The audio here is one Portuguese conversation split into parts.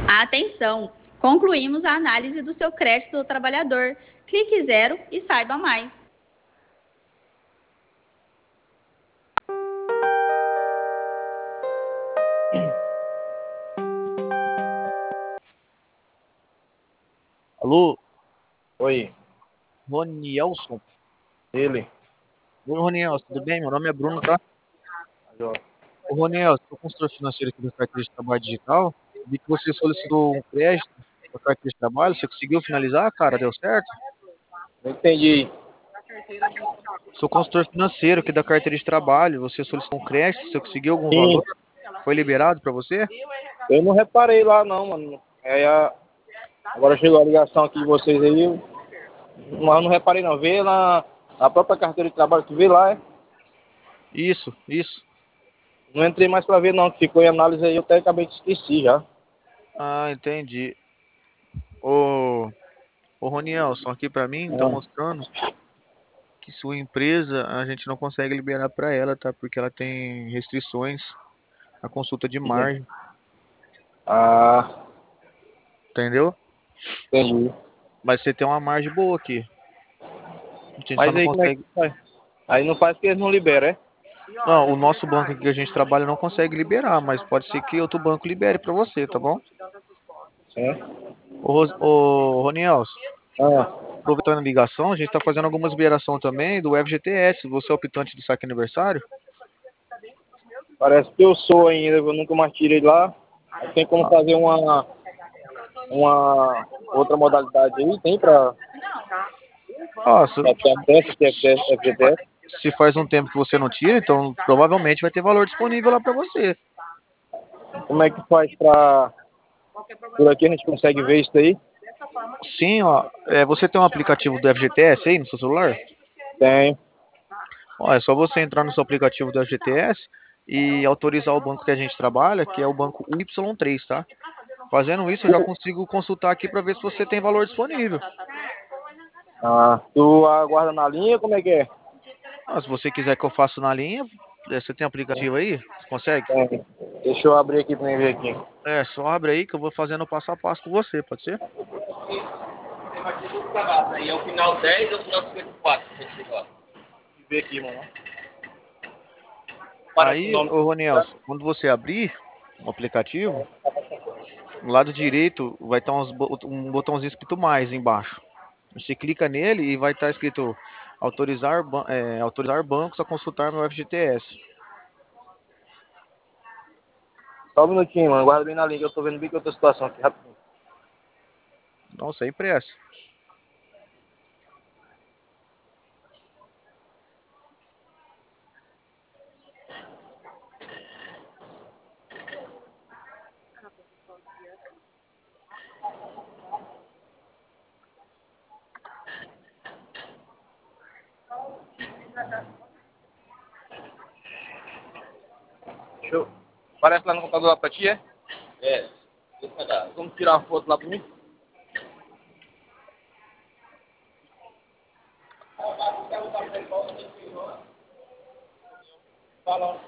Atenção! Concluímos a análise do seu crédito do trabalhador. Clique 0 e saiba mais. Alô, Oi, Ronielson? ele. Oi, Ronielson, tudo bem? Meu nome é Bruno, tá? Ô, Ronielson, sou consultor financeiro aqui da carteira de trabalho digital. Vi que você solicitou um crédito da carteira de trabalho. Você conseguiu finalizar, cara? Deu certo? Não entendi. Sou consultor financeiro aqui da carteira de trabalho. Você solicitou um crédito. Você conseguiu algum valor? Sim, Foi liberado para você? eu não reparei lá não, mano. Agora chegou a ligação aqui de vocês aí, mas eu não reparei não. Vê lá na própria carteira de trabalho, tu vê lá, é? Isso, isso. Não entrei mais pra ver não, que ficou em análise aí, eu até acabei de esqueci já. Ah, entendi. Ô Ronielson, aqui para mim tá Ah, mostrando que sua empresa a gente não consegue liberar para ela, tá? Porque ela tem restrições na consulta de margem, ah, entendeu? entendi. Mas você tem uma margem boa aqui. A gente só Mas não aí como é que consegue. faz? Aí não faz que eles não liberam, é? Não, o nosso banco aqui que a gente trabalha não consegue liberar, mas pode ser que outro banco libere para você, tá bom? É? Ô Ronielson, Ah, aproveitando a ligação, a gente está fazendo algumas liberações também do FGTS. Você é optante do saque aniversário? parece que eu sou ainda, eu nunca mais tirei lá. Aí tem como fazer uma outra modalidade aí, tem Ah, se, pra ter acesso, ter FGTS? se faz um tempo que você não tira, então provavelmente vai ter valor disponível lá para você. Como é que faz pra... Por aqui a gente consegue ver isso aí? Sim, ó, você tem um aplicativo do FGTS aí no seu celular? Tem. Ó, é só você entrar no seu aplicativo do FGTS e autorizar o banco que a gente trabalha, que é o banco Y3, tá? Fazendo isso, eu já consigo consultar aqui para ver se você tem valor disponível. Ah, tu aguarda na linha, como é que é? Ah, se você quiser que eu faça na linha, você tem aplicativo aí? Você consegue? Tem. Deixa eu abrir aqui pra mim ver aqui. É, só abre aí que eu vou fazendo passo a passo com você, pode ser? Aí é o final 10 ou o final 54? Ver aqui, mano. Parece o Aí, nome. ô Ronielson, quando você abrir o aplicativo, no lado direito vai estar um botãozinho escrito mais embaixo. Você clica nele e vai estar escrito autorizar bancos a consultar meu FGTS. Só um minutinho, mano. Guarda bem na linha que eu tô vendo bem que outra situação aqui, rapidinho. Nossa, é impresso. Deixa eu... Parece lá no computador lá pra ti, é? É. Vamos tirar uma foto lá pra mim? Fala.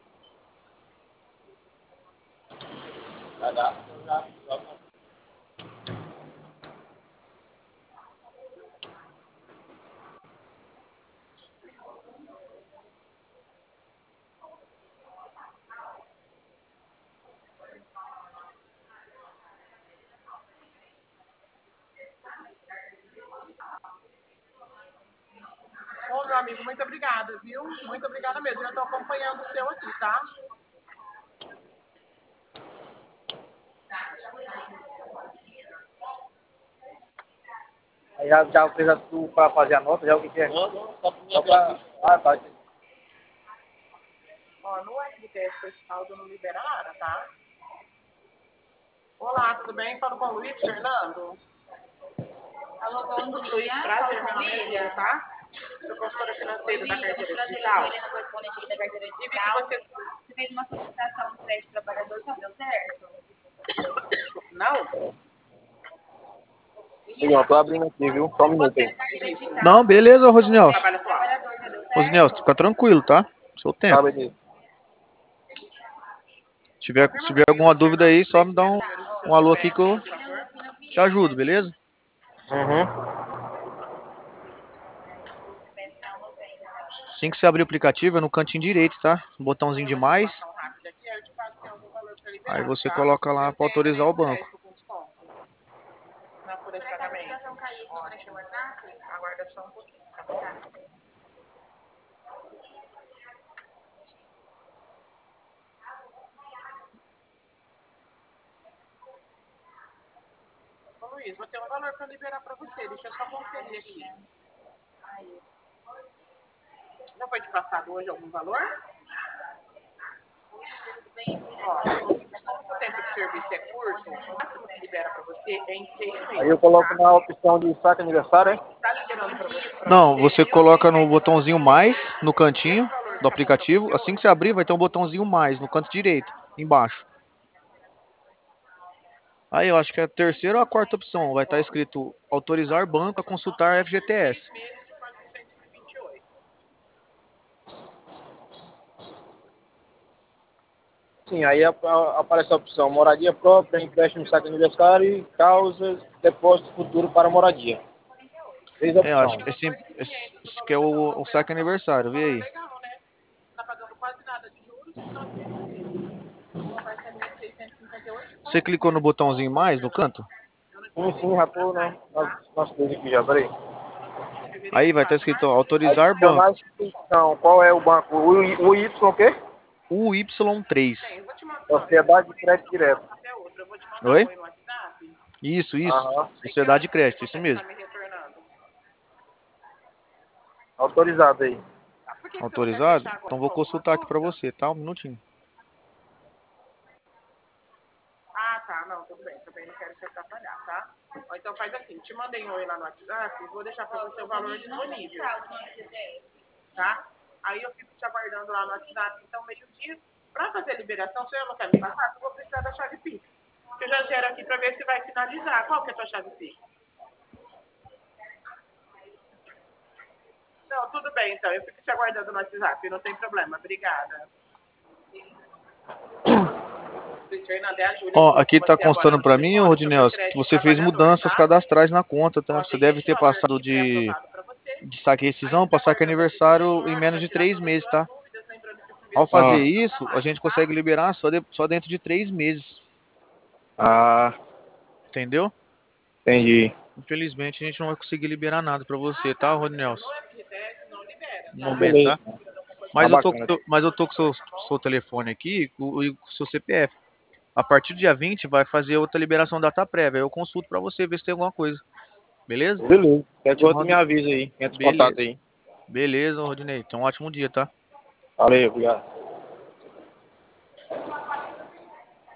Ô, meu amigo, muito obrigada, viu? Muito obrigada mesmo. Eu estou acompanhando o seu aqui, tá? Aí já fez a tu pra fazer a nota, já o que que é? Não, só pra... Ah, tá. Ó, no FGTS esse saldo não libera nada, tá? Olá, tudo bem? Falo com o Luiz Fernando. Alô, bom Luiz, dia. prazer, Fala com meu a nome é Miriam. Lívia, tá? Sou consultora Oi, financeira da Miriam. carteira Prazer, eu sou digital. Helena, correspondente aqui da carteira E vi que digital. você... Você fez uma solicitação de crédito trabalhador, já deu certo? Não? Sim, ó, tô abrindo aqui, viu? Só um minuto aí. Carteira digital, Não, beleza, sobre Rosinelson. crédito trabalhador, já deu Rosinelson, certo? fica tranquilo, tá? Seu Tá, tempo. beleza. Se tiver alguma dúvida aí, só me dá um. um alô aqui que eu te ajudo, beleza? Uhum. Assim que você abrir o aplicativo, é no cantinho direito, tá? Um botãozinho de mais. Aí você coloca lá para autorizar o banco. Na folha de pagamento. Aguarda só um pouquinho, tá bom? Ô Luiz, vou ter um valor para liberar para você. Deixa eu só conferir aqui. Já foi te passado hoje algum valor? Ó, como o tempo de serviço é curto, o máximo que libera para você é em 6 meses. Aí eu coloco tá? na opção de saque aniversário, hein? Tá liberando para você. Não, você coloca no botãozinho mais no cantinho do aplicativo. Assim que você abrir, vai ter um botãozinho mais no canto direito, embaixo. Aí eu acho que é a terceira ou a quarta opção. Vai estar escrito autorizar banco a consultar FGTS. 6 meses de 428. Sim, aí aparece a opção moradia própria, empréstimo saque aniversário e causas, depósito futuro para moradia. 3 É, eu acho opções. que esse que é o saque aniversário, vê aí. Legal, né? Tá pagando quase nada de juros, só 6 meses. Uma parcelinha de 658. Você clicou no botãozinho mais no canto? Sim, já tô nas coisas aqui já, peraí. Aí vai estar escrito autorizar Adicionar banco. instituição, qual é o banco? O Y o quê? UY3. Eu vou te mandar. Sociedade de Crédito Direto. Até outra. Eu vou te mandar Oi? um oi no WhatsApp. Isso. Aham. Sociedade de crédito, isso mesmo. Tá me retornando. Autorizado aí. Por que você não quer Autorizado? fechar agora? Então vou consultar aqui para você, tá? Um minutinho. Ah, tá. Não, tudo bem. Também não quero te atrapalhar, tá? Ó, então faz assim. Te mandei um oi lá no WhatsApp e vou deixar pra você o valor disponível. Tá? Aí eu fico te aguardando lá no WhatsApp, então meio-dia. Pra fazer a liberação, se eu não quer me passar, eu vou precisar da chave Pix. Que eu já gero aqui pra ver se vai finalizar. Qual que é a tua chave Pix? Não, tudo bem, então. Eu fico te aguardando no WhatsApp, não tem problema. Obrigada. Luiz Fernando, é a Júlia Ó, que falou aqui com tá você agora constando no para mim, telefone sobre o Rodinelso, que crédito você fez trabalhador, mudanças tá? cadastrais na conta, tá? Ó, Você tem deve esse ter valor passado aqui pré-aprovado para você. de saque e Aí eu rescisão fico para saque aguardando aqui aniversário em confirmar menos para de tirar 3 todas as meses, suas tá? dúvidas. Lembrando que o Ao primeiro fazer pagamento é isso, a automático, gente tá? consegue liberar só dentro de 3 meses, Ah, entendeu? entendi. Infelizmente a gente não vai conseguir liberar nada para você, tá, Rodinelso? No FGTS não libera, No tá? momento, Beleza. tá? Tá Mas bacana. eu tô com seu telefone aqui e com o seu CPF. A partir do dia 20 vai fazer outra liberação data prévia. Eu consulto para você ver se tem alguma coisa. Beleza? Beleza. Qualquer Te coisa tu me mando. avisa aí. Entra em contato Beleza. aí. Beleza, Rodinei. Então, um ótimo dia, tá? Valeu, obrigado.